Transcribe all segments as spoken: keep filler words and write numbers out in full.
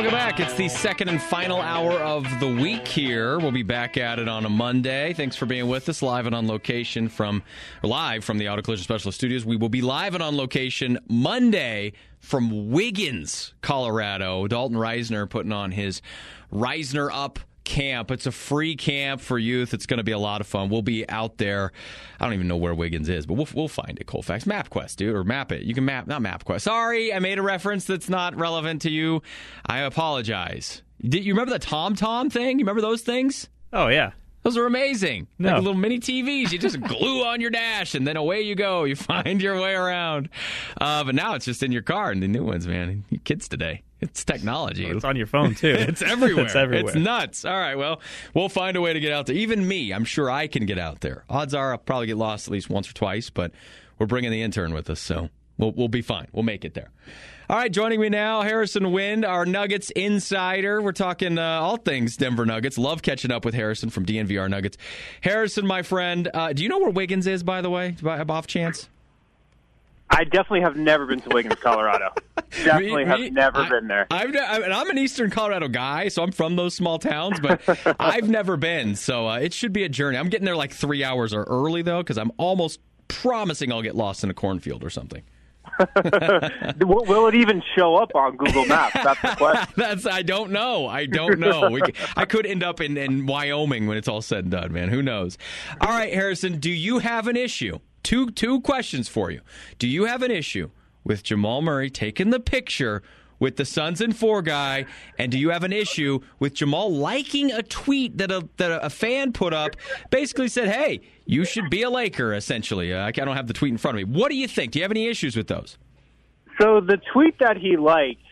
Welcome back. It's the second and final hour of the week here. We'll be back at it on a Monday. Thanks for being with us live and on location from live from the Auto Collision Specialist Studios. We will be live and on location Monday from Wiggins, Colorado. Dalton Reisner putting on his Reisner Up camp. It's a free camp for youth. It's going to be a lot of fun. We'll be out there. I don't even know where Wiggins is, but we'll we'll find it, Colfax. MapQuest, dude, or map it. You can map, not MapQuest. Sorry, I made a reference that's not relevant to you. I apologize. Did you remember the Tom Tom thing? You remember those things? Oh, yeah. Those are amazing. No. Like little mini T Vs. You just glue on your dash, and then away you go. You find your way around. Uh, but now it's just in your car, and the new ones, man. You kids today. It's technology. Well, it's on your phone, too. It's everywhere. It's everywhere. It's nuts. All right, well, we'll find a way to get out there. Even me, I'm sure I can get out there. Odds are I'll probably get lost at least once or twice, but we're bringing the intern with us, so we'll we'll be fine. We'll make it there. All right, joining me now, Harrison Wind, our Nuggets insider. We're talking uh, all things Denver Nuggets. Love catching up with Harrison from D N V R Nuggets. Harrison, my friend, uh, do you know where Wiggins is, by the way, by off chance? I definitely have never been to Wiggins, Colorado. Definitely me, have me, never I, been there. I've, and I'm an Eastern Colorado guy, so I'm from those small towns, but I've never been, so uh, it should be a journey. I'm getting there like three hours or early, though, because I'm almost promising I'll get lost in a cornfield or something. will, will it even show up on Google Maps? That's the question. That's I don't know. I don't know. We, I could end up in, in Wyoming when it's all said and done, man. Who knows? All right, Harrison, do you have an issue? Two two questions for you. Do you have an issue with Jamal Murray taking the picture with the Suns and Four guy, and do you have an issue with Jamal liking a tweet that a that a fan put up, basically said, "Hey, you should be a Laker." Essentially, uh, I don't have the tweet in front of me. What do you think? Do you have any issues with those? So the tweet that he liked,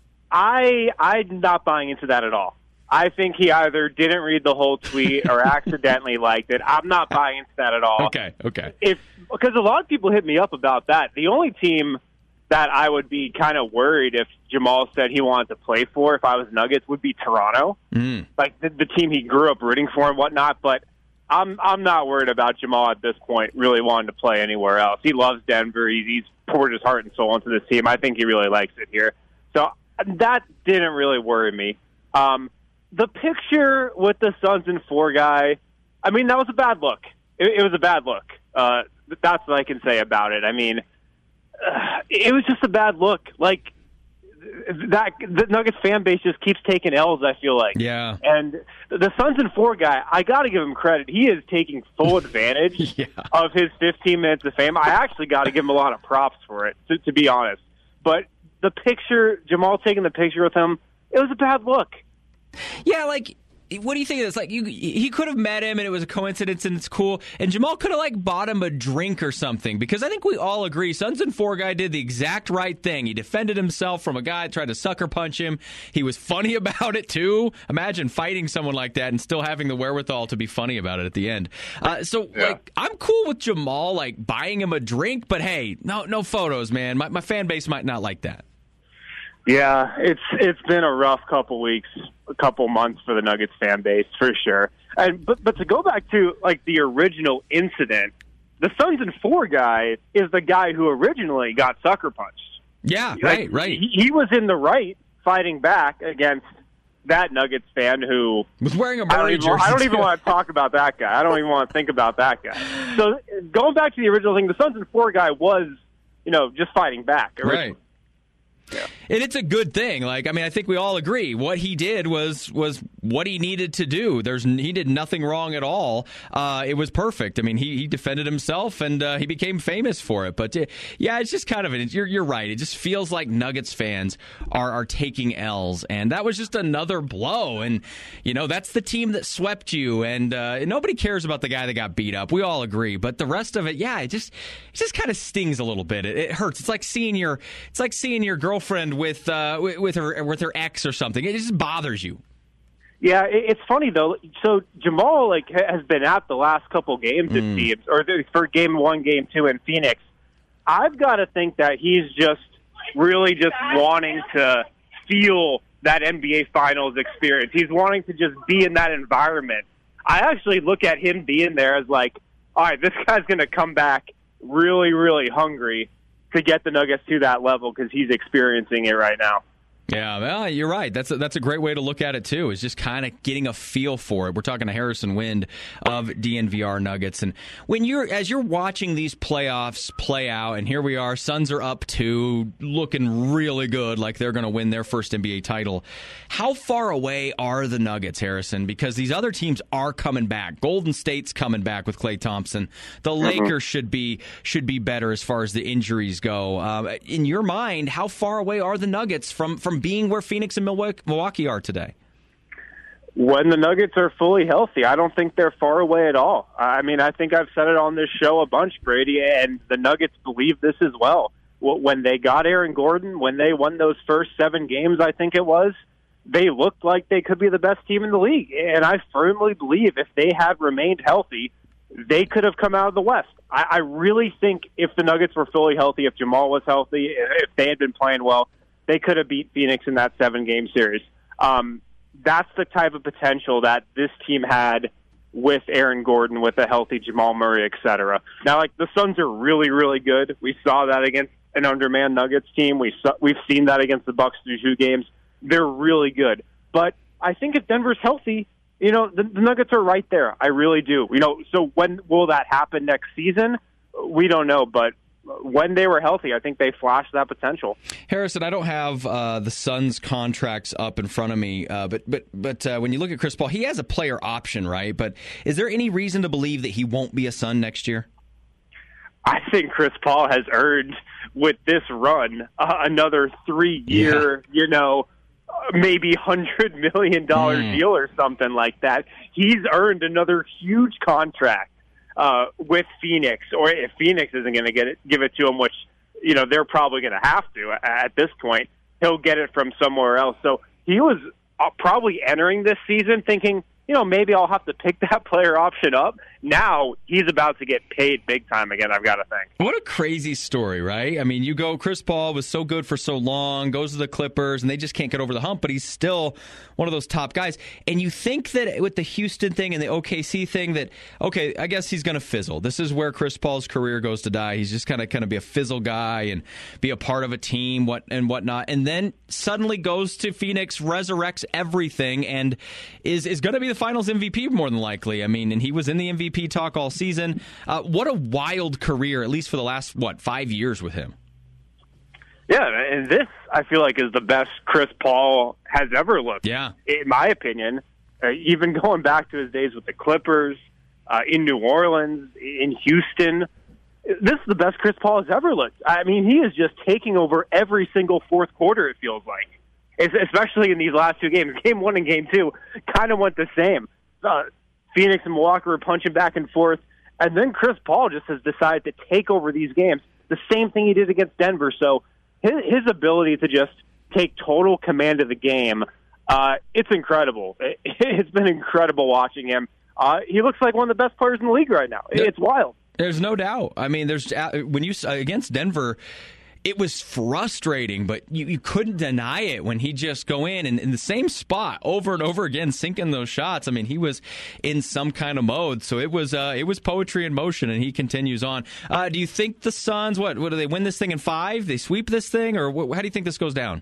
I I'm not buying into that at all. I think he either didn't read the whole tweet or accidentally liked it. I'm not buying into that at all. Okay, okay. If because a lot of people hit me up about that. The only team that I would be kind of worried if Jamal said he wanted to play for, if I was Nuggets, would be Toronto. Mm. Like the, the team he grew up rooting for and whatnot. But I'm I'm not worried about Jamal at this point really wanting to play anywhere else. He loves Denver. He's, he's poured his heart and soul into this team. I think he really likes it here. So that didn't really worry me. Um, the picture with the Suns and Four guy, I mean, that was a bad look. It, it was a bad look. Uh, that's what I can say about it. I mean, uh, it was just a bad look. Like, that the Nuggets fan base just keeps taking L's, I feel like. Yeah. And the Suns and Four guy, I got to give him credit. He is taking full advantage yeah. of his fifteen minutes of fame. I actually got to give him a lot of props for it, to, to be honest. But the picture, Jamal taking the picture with him, it was a bad look. Yeah, like, what do you think of this? Like, you, he could have met him, and it was a coincidence, and it's cool. And Jamal could have, like, bought him a drink or something, because I think we all agree Suns and Four guy did the exact right thing. He defended himself from a guy that tried to sucker punch him. He was funny about it, too. Imagine fighting someone like that and still having the wherewithal to be funny about it at the end. Uh, so, yeah. like, I'm cool with Jamal, like, buying him a drink, but, hey, no no photos, man. My, my fan base might not like that. Yeah, it's it's been a rough couple weeks, a couple months for the Nuggets fan base for sure. And but but to go back to like the original incident, the Suns and Four guy is the guy who originally got sucker punched. Yeah, like, right, right. He, he was in the right fighting back against that Nuggets fan who was wearing a Murray I don't even, jersey. I don't even want to talk about that guy. I don't even want to think about that guy. So going back to the original thing, the Suns and Four guy was, you know, just fighting back originally. Right. Yeah. And it's a good thing. Like, I mean, I think we all agree what he did was was what he needed to do. There's he did nothing wrong at all. Uh, it was perfect. I mean, he, he defended himself and uh, he became famous for it. But uh, yeah, it's just kind of an, you're you're right. It just feels like Nuggets fans are are taking L's, and that was just another blow. And you know, that's the team that swept you, and uh, nobody cares about the guy that got beat up. We all agree. But the rest of it, yeah, it just it just kind of stings a little bit. It, it hurts. It's like seeing your it's like seeing your girl. Girlfriend with uh, with her with her ex or something. It just bothers you. Yeah, it's funny though. So Jamal like has been at the last couple games it mm. seems, or for game one, game two in Phoenix. I've got to think that he's just really just wanting to feel that N B A Finals experience. He's wanting to just be in that environment. I actually look at him being there as like, all right, this guy's going to come back really, really hungry to get the Nuggets to that level because he's experiencing it right now. Yeah, well, you're right. That's a, that's a great way to look at it, too, is just kind of getting a feel for it. We're talking to Harrison Wind of D N V R Nuggets. And when you're as you're watching these playoffs play out, and here we are, Suns are up two, looking really good, like they're going to win their first N B A title. How far away are the Nuggets, Harrison? Because these other teams are coming back. Golden State's coming back with Klay Thompson. The mm-hmm. Lakers should be should be better as far as the injuries go. Uh, in your mind, how far away are the Nuggets from, from being where Phoenix and Milwaukee are today? When the Nuggets are fully healthy, I don't think they're far away at all. I mean, I think I've said it on this show a bunch, Brady, and the Nuggets believe this as well. When they got Aaron Gordon, when they won those first seven games, I think it was, they looked like they could be the best team in the league. And I firmly believe if they had remained healthy, they could have come out of the West. I, I really think if the Nuggets were fully healthy, if Jamal was healthy, if they had been playing well, they could have beat Phoenix in that seven-game series. Um, that's the type of potential that this team had with Aaron Gordon, with a healthy Jamal Murray, et cetera. Now, like, the Suns are really, really good. We saw that against an undermanned Nuggets team. We saw, we've seen that against the Bucks through two games. They're really good. But I think if Denver's healthy, you know, the, the Nuggets are right there. I really do. You know, so when will that happen next season? We don't know, but when they were healthy, I think they flashed that potential. Harrison, I don't have uh, the Suns' contracts up in front of me, uh, but but but uh, when you look at Chris Paul, he has a player option, right? But is there any reason to believe that he won't be a Sun next year? I think Chris Paul has earned, with this run, uh, another three-year, yeah. you know, maybe one hundred million dollars mm. deal or something like that. He's earned another huge contract. Uh, with Phoenix, or if Phoenix isn't going to get it, give it to him, which, you know, they're probably going to have to at this point, he'll get it from somewhere else. So he was uh, probably entering this season thinking, you know, maybe I'll have to pick that player option up. Now he's about to get paid big time again, I've got to think. What a crazy story, right? I mean, you go, Chris Paul was so good for so long, goes to the Clippers, and they just can't get over the hump, but he's still one of those top guys. And you think that with the Houston thing and the O K C thing that, okay, I guess he's going to fizzle. This is where Chris Paul's career goes to die. He's just kind of kind of be a fizzle guy and be a part of a team what and whatnot. And then suddenly goes to Phoenix, resurrects everything, and is, is going to be the Finals M V P more than likely. I mean, and he was in the M V P talk all season. Uh, what a wild career, at least for the last, what, five years with him. Yeah, and this, I feel like, is the best Chris Paul has ever looked. Yeah. In my opinion, uh, even going back to his days with the Clippers, uh, in New Orleans, in Houston, this is the best Chris Paul has ever looked. I mean, he is just taking over every single fourth quarter, it feels like. It's, especially in these last two games. Game one and game two kind of went the same. Uh, Phoenix and Milwaukee were punching back and forth, and then Chris Paul just has decided to take over these games. The same thing he did against Denver. So his, his ability to just take total command of the game, uh, it's incredible. It, it's been incredible watching him. Uh, he looks like one of the best players in the league right now. It's wild. There's no doubt. I mean, there's when you against Denver, it was frustrating, but you, you couldn't deny it when he just go in and in the same spot over and over again, sinking those shots. I mean, he was in some kind of mode, so it was uh, it was poetry in motion, and he continues on. Uh, do you think the Suns, what, what do they win this thing in five? They sweep this thing, or what, how do you think this goes down?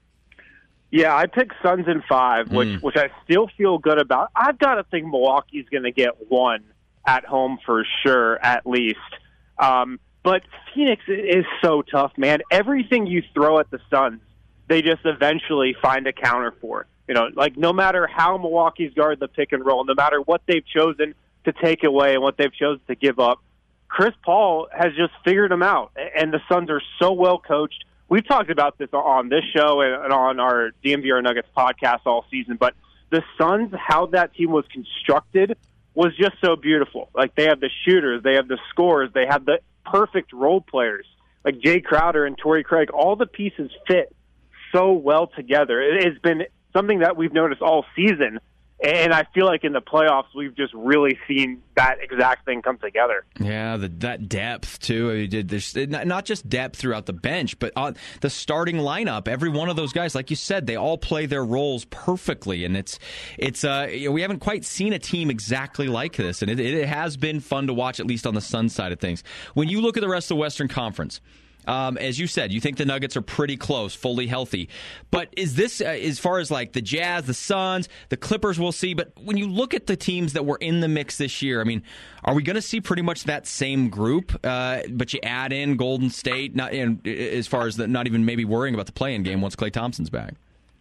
Yeah, I picked Suns in five, which mm. which I still feel good about. I've got to think Milwaukee's going to get one at home for sure, at least. Um, But Phoenix is so tough, man. Everything you throw at the Suns, they just eventually find a counter for. You know, like no matter how Milwaukee's guard the pick and roll, no matter what they've chosen to take away and what they've chosen to give up, Chris Paul has just figured them out. And the Suns are so well coached. We've talked about this on this show and on our D M V R Nuggets podcast all season, but the Suns, how that team was constructed was just so beautiful. Like they have the shooters, they have the scorers, they have the perfect role players like Jay Crowder and Torrey Craig. All the pieces fit so well together. It has been something that we've noticed all season, and I feel like in the playoffs we've just really seen that exact thing come together. Yeah, the, that depth too. I mean, there's not just depth throughout the bench, but on the starting lineup. Every one of those guys, like you said, they all play their roles perfectly, and it's it's uh, you know, we haven't quite seen a team exactly like this, and it, it has been fun to watch, at least on the Suns side of things. When you look at the rest of the Western Conference, Um, as you said, you think the Nuggets are pretty close, fully healthy. But is this, uh, as far as like the Jazz, the Suns, the Clippers, we'll see. But when you look at the teams that were in the mix this year, I mean, are we going to see pretty much that same group? Uh, but you add in Golden State, not in, as far as the, not even maybe worrying about the play-in game once Klay Thompson's back.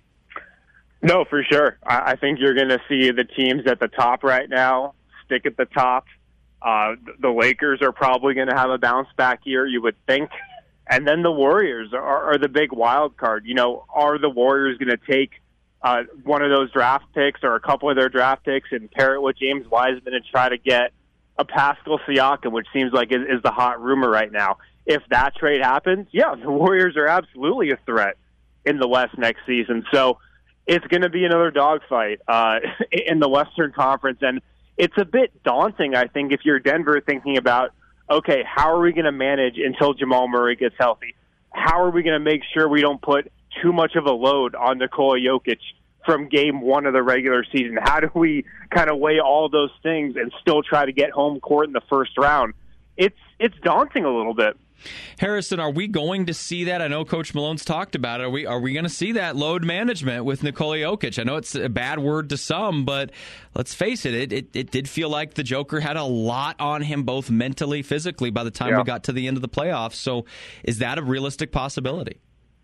No, for sure. I, I think you're going to see the teams at the top right now stick at the top. Uh, the Lakers are probably going to have a bounce-back year, you would think. And then the Warriors are, are the big wild card. You know, are the Warriors going to take uh, one of those draft picks or a couple of their draft picks and pair it with James Wiseman and try to get a Pascal Siakam, which seems like is, is the hot rumor right now? If that trade happens, yeah, the Warriors are absolutely a threat in the West next season. So it's going to be another dogfight uh, in the Western Conference. And it's a bit daunting, I think, if you're Denver thinking about, okay, how are we going to manage until Jamal Murray gets healthy? How are we going to make sure we don't put too much of a load on Nikola Jokic from game one of the regular season? How do we kind of weigh all those things and still try to get home court in the first round? It's it's daunting a little bit. Harrison, are we going to see that? I know Coach Malone's talked about it. Are we are we going to see that load management with Nikola Jokic? I know it's a bad word to some, but let's face it, it, it, it did feel like the Joker had a lot on him, both mentally, physically, by the time yeah. we got to the end of the playoffs. So is that a realistic possibility?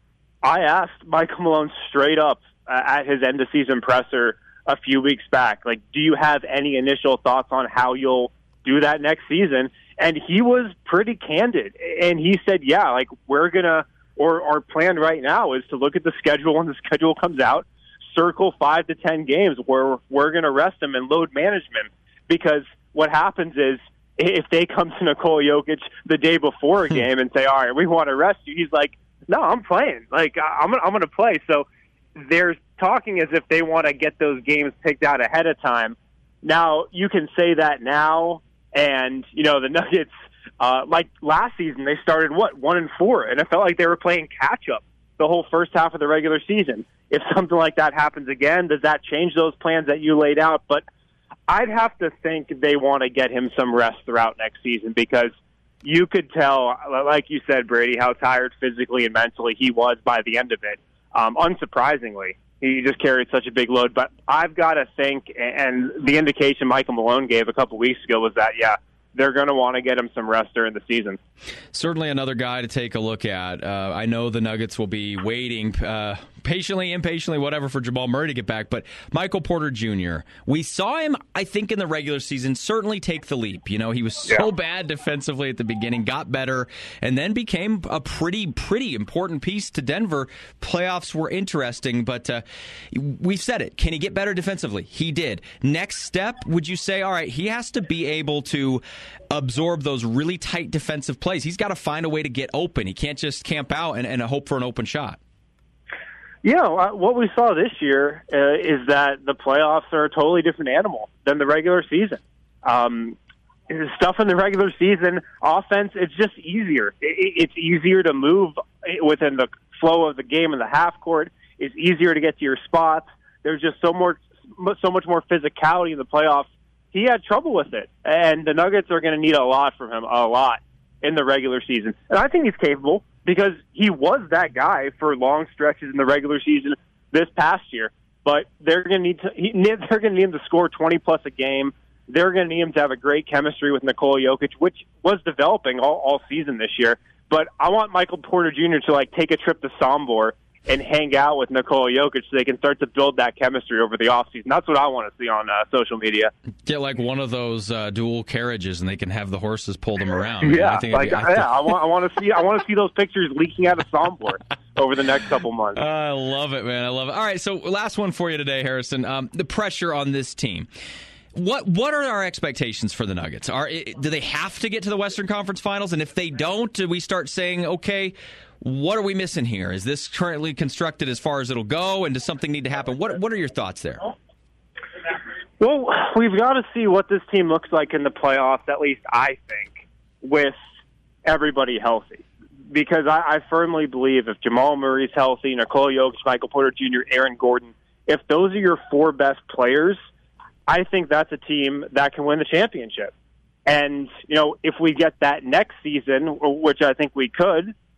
I asked Michael Malone straight up uh, at his end-of-season presser a few weeks back, like, do you have any initial thoughts on how you'll do that next season? And he was pretty candid. And he said, yeah, like we're going to, or our plan right now is to look at the schedule when the schedule comes out, circle five to ten games where we're going to rest him and load management. Because what happens is if they come to Nikola Jokic the day before a game and say, all right, we want to rest you, he's like, no, I'm playing. Like, I'm, I'm going to play. So they're talking as if they want to get those games picked out ahead of time. Now, you can say that now. And, you know, the Nuggets, uh, like last season, they started, what, one and four, and it felt like they were playing catch-up the whole first half of the regular season. If something like that happens again, does that change those plans that you laid out? But I'd have to think they want to get him some rest throughout next season because you could tell, like you said, Brady, how tired physically and mentally he was by the end of it. Um, unsurprisingly, he just carried such a big load. But I've got to think, and the indication Michael Malone gave a couple weeks ago was that, yeah, they're going to want to get him some rest during the season. Certainly another guy to take a look at. Uh, I know the Nuggets will be waiting uh, patiently, impatiently, whatever, for Jamal Murray to get back. But Michael Porter Junior, we saw him, I think, in the regular season certainly take the leap. You know, he was so yeah. bad defensively at the beginning, got better, and then became a pretty, pretty important piece to Denver. Playoffs were interesting, but uh, we've said it. Can he get better defensively? He did. Next step, would you say, all right, he has to be able to absorb those really tight defensive plays. He's got to find a way to get open. He can't just camp out and, and hope for an open shot. Yeah, what we saw this year uh, is that the playoffs are a totally different animal than the regular season. Um, stuff in the regular season, offense, it's just easier. It, it's easier to move within the flow of the game in the half court. It's easier to get to your spots. There's just so more, so much more physicality in the playoffs. He had trouble with it, and the Nuggets are going to need a lot from him, a lot, in the regular season. And I think he's capable because he was that guy for long stretches in the regular season this past year. But they're going to need to he, they're going to need him to score twenty plus a game. They're going to need him to have a great chemistry with Nikola Jokic, which was developing all, all season this year. But I want Michael Porter Junior to like take a trip to Sombor and hang out with Nikola Jokic so they can start to build that chemistry over the offseason. That's what I want to see on uh, social media. Get like one of those uh, dual carriages, and they can have the horses pull them around. Yeah, I think like, be, I, yeah. I want, I want to see. I want to see those pictures leaking out of Sombor over the next couple months. I love it, man. I love it. All right, so last one for you today, Harrison. Um, the pressure on this team. What what are our expectations for the Nuggets? Are do they have to get to the Western Conference Finals? And if they don't, do we start saying, okay, what are we missing here? Is this currently constructed as far as it'll go, and does something need to happen? What What are your thoughts there? Well, we've got to see what this team looks like in the playoffs, at least I think, with everybody healthy. Because I, I firmly believe if Jamal Murray's healthy, Nikola Jokic, Michael Porter Junior, Aaron Gordon, if those are your four best players, I think that's a team that can win the championship. And, you know, if we get that next season, which I think we could,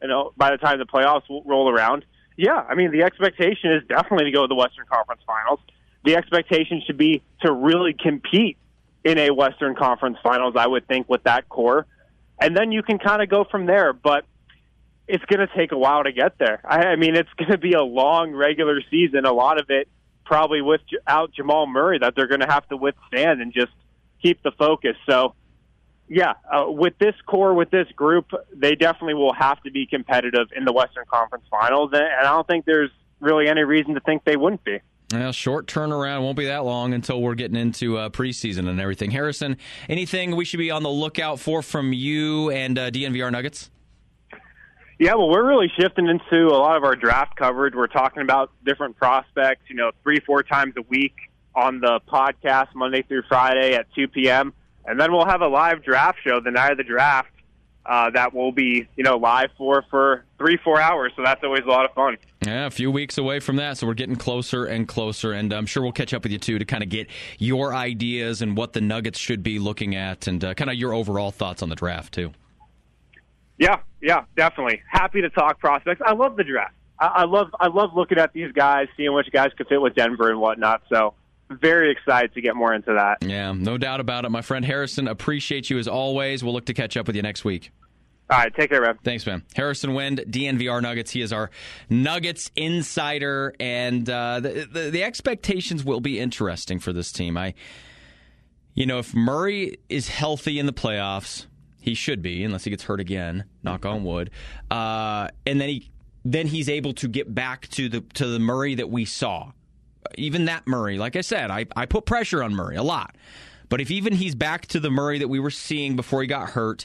you know, by the time the playoffs will roll around, yeah, I mean, the expectation is definitely to go to the Western Conference Finals. The expectation should be to really compete in a Western Conference Finals, I would think, with that core. And then you can kind of go from there. But it's going to take a while to get there. I, I mean, it's going to be a long regular season, a lot of it probably without Jamal Murray that they're going to have to withstand and just keep the focus. So, yeah, uh, with this core, with this group, they definitely will have to be competitive in the Western Conference Finals, and I don't think there's really any reason to think they wouldn't be. Well, short turnaround, won't be that long until we're getting into uh, preseason and everything. Harrison, anything we should be on the lookout for from you and uh, D N V R Nuggets? Yeah, well, we're really shifting into a lot of our draft coverage. We're talking about different prospects, you know, three, four times a week on the podcast, Monday through Friday at two p.m., and then we'll have a live draft show the night of the draft uh, that will be, you know, live for, for three, four hours. So that's always a lot of fun. Yeah, a few weeks away from that, so we're getting closer and closer. And I'm sure we'll catch up with you, too, to kind of get your ideas and what the Nuggets should be looking at and uh, kind of your overall thoughts on the draft, too. Yeah, yeah, definitely. Happy to talk prospects. I love the draft. I, I love I love looking at these guys, seeing which guys could fit with Denver and whatnot. So very excited to get more into that. Yeah, no doubt about it. My friend Harrison, appreciate you as always. We'll look to catch up with you next week. All right, take care, man. Thanks, man. Harrison Wind, D N V R Nuggets. He is our Nuggets insider, and uh, the, the the expectations will be interesting for this team. I, you know, if Murray is healthy in the playoffs, he should be, unless he gets hurt again. Knock on wood. Uh, and then he then he's able to get back to the to the Murray that we saw. Even that Murray, like I said, I, I put pressure on Murray a lot. But if even he's back to the Murray that we were seeing before he got hurt,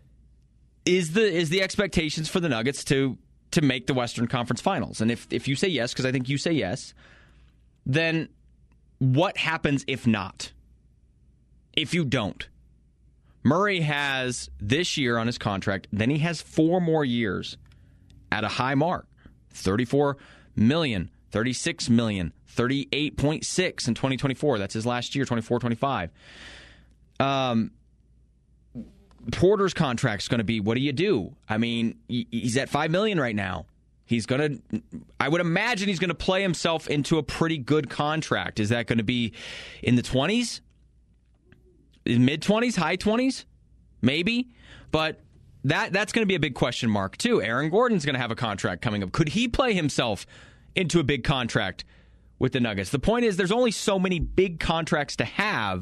is the is the expectations for the Nuggets to to make the Western Conference Finals? And if, if you say yes, because I think you say yes, then what happens if not? If you don't? Murray has this year on his contract, then he has four more years at a high mark. thirty-four million dollars, thirty-six million dollars, thirty-eight point six in twenty twenty-four. That's his last year, twenty-four twenty-five. Um, Porter's contract's going to be, what do you do? I mean, he's at five million dollars right now. He's going to, I would imagine he's going to play himself into a pretty good contract. Is that going to be in the twenties? Mid-twenties? High twenties? Maybe. But that that's going to be a big question mark, too. Aaron Gordon's going to have a contract coming up. Could he play himself into a big contract with the Nuggets? The point is, there's only so many big contracts to have.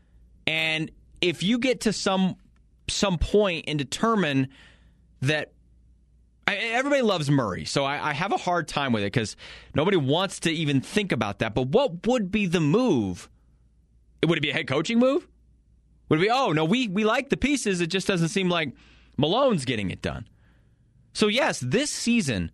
And if you get to some some point and determine that I, everybody loves Murray, so I, I have a hard time with it because nobody wants to even think about that. But what would be the move? Would it be a head coaching move? Would it be, oh, no, we, we like the pieces. It just doesn't seem like Malone's getting it done. So, yes, this season,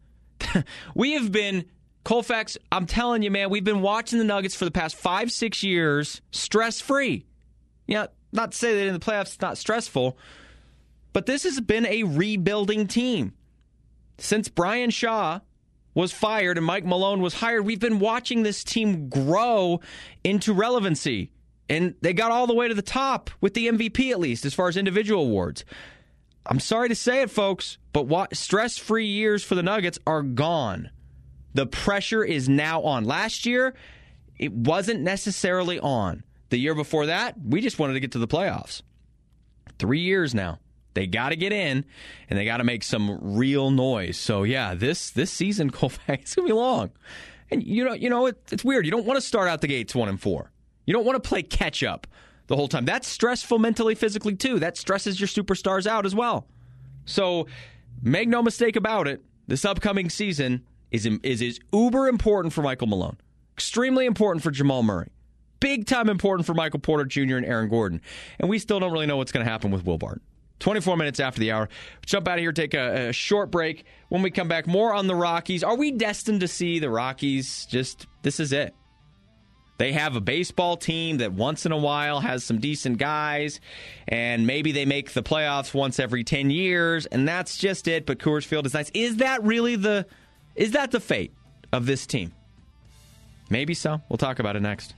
we have been, Colfax, I'm telling you, man, we've been watching the Nuggets for the past five, six years stress-free. Yeah, not to say that in the playoffs it's not stressful, but this has been a rebuilding team. Since Brian Shaw was fired and Mike Malone was hired, we've been watching this team grow into relevancy. And they got all the way to the top with the M V P, at least, as far as individual awards. I'm sorry to say it, folks, but what stress-free years for the Nuggets are gone. The pressure is now on. Last year, it wasn't necessarily on. The year before that, we just wanted to get to the playoffs. Three years now. They got to get in, and they got to make some real noise. So, yeah, this this season, Colfax, it's going to be long. And, you know, you know it, it's weird. You don't want to start out the gates one and four. You don't want to play catch-up the whole time. That's stressful mentally, physically, too. That stresses your superstars out as well. So make no mistake about it, this upcoming season is, is, is uber important for Michael Malone. Extremely important for Jamal Murray. Big-time important for Michael Porter Junior and Aaron Gordon. And we still don't really know what's going to happen with Will Barton. twenty-four minutes after the hour. Jump out of here, take a, a short break. When we come back, more on the Rockies. Are we destined to see the Rockies just, this is it? They have a baseball team that once in a while has some decent guys, and maybe they make the playoffs once every ten years, and that's just it, but Coors Field is nice. Is that really the, is that the fate of this team? Maybe so. We'll talk about it next.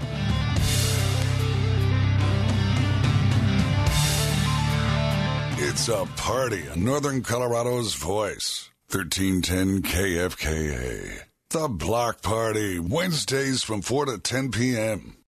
It's It's a party on Northern Colorado's voice. thirteen ten K F K A. The Block Party, Wednesdays from four to ten p.m.